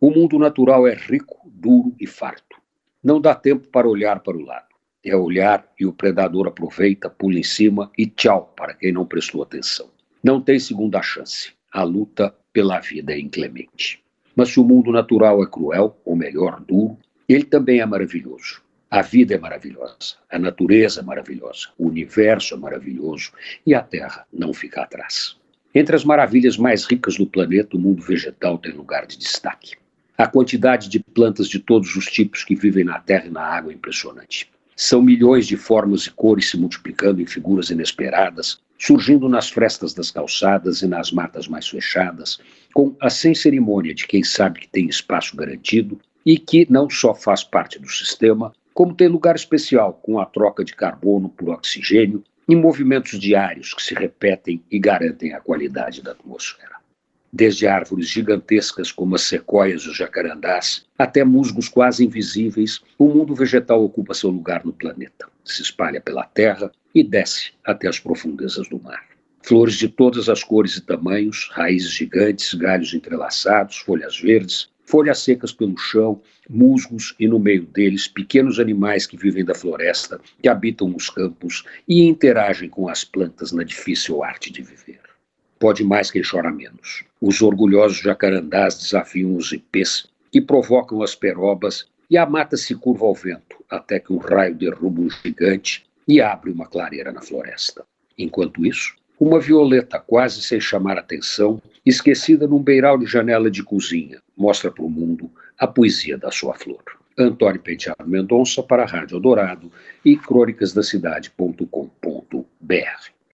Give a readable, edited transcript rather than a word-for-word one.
O mundo natural é rico, duro e farto. Não dá tempo para olhar para o lado. É olhar e o predador aproveita, pula em cima e tchau para quem não prestou atenção. Não tem segunda chance. A luta pela vida é inclemente. Mas se o mundo natural é cruel, ou melhor, duro, ele também é maravilhoso. A vida é maravilhosa, a natureza é maravilhosa, o universo é maravilhoso e a Terra não fica atrás. Entre as maravilhas mais ricas do planeta, o mundo vegetal tem lugar de destaque. A quantidade de plantas de todos os tipos que vivem na terra e na água é impressionante. São milhões de formas e cores se multiplicando em figuras inesperadas, surgindo nas frestas das calçadas e nas matas mais fechadas, com a sem cerimônia de quem sabe que tem espaço garantido e que não só faz parte do sistema, como tem lugar especial com a troca de carbono por oxigênio em movimentos diários que se repetem e garantem a qualidade da atmosfera. Desde árvores gigantescas como as sequoias e os jacarandás, até musgos quase invisíveis, o mundo vegetal ocupa seu lugar no planeta, se espalha pela terra e desce até as profundezas do mar. Flores de todas as cores e tamanhos, raízes gigantes, galhos entrelaçados, folhas verdes, folhas secas pelo chão, musgos e no meio deles pequenos animais que vivem da floresta, que habitam nos campos e interagem com as plantas na difícil arte de viver. Pode mais quem chora menos. Os orgulhosos jacarandás desafiam os ipês e provocam as perobas e a mata se curva ao vento até que um raio derruba um gigante e abre uma clareira na floresta. Enquanto isso, uma violeta quase sem chamar atenção, esquecida num beiral de janela de cozinha, mostra para o mundo a poesia da sua flor. Antônio Penteado Mendonça para a Rádio Eldorado e crônicasdacidade.com.br.